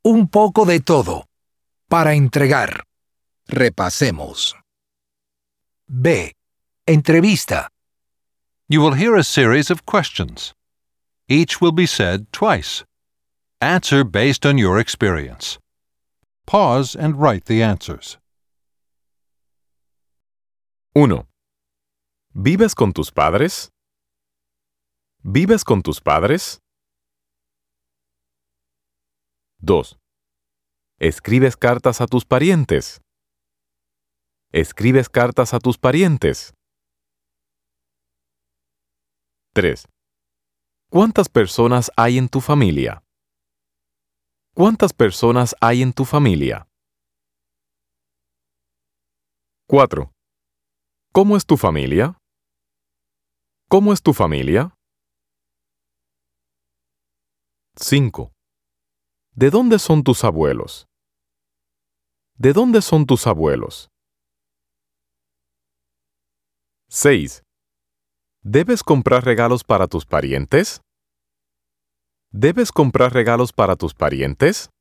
Un poco de todo. Para entregar. Repasemos. B. Entrevista. You will hear a series of questions. Each will be said twice. Answer based on your experience. Pause and write the answers. 1. ¿Vives con tus padres? ¿Vives con tus padres? 2. ¿Escribes cartas a tus parientes? ¿Escribes cartas a tus parientes? 3. ¿Cuántas personas hay en tu familia? ¿Cuántas personas hay en tu familia? 4. ¿Cómo es tu familia? ¿Cómo es tu familia? 5. ¿De dónde son tus abuelos? ¿De dónde son tus abuelos? 6. ¿Debes comprar regalos para tus parientes? ¿Debes comprar regalos para tus parientes?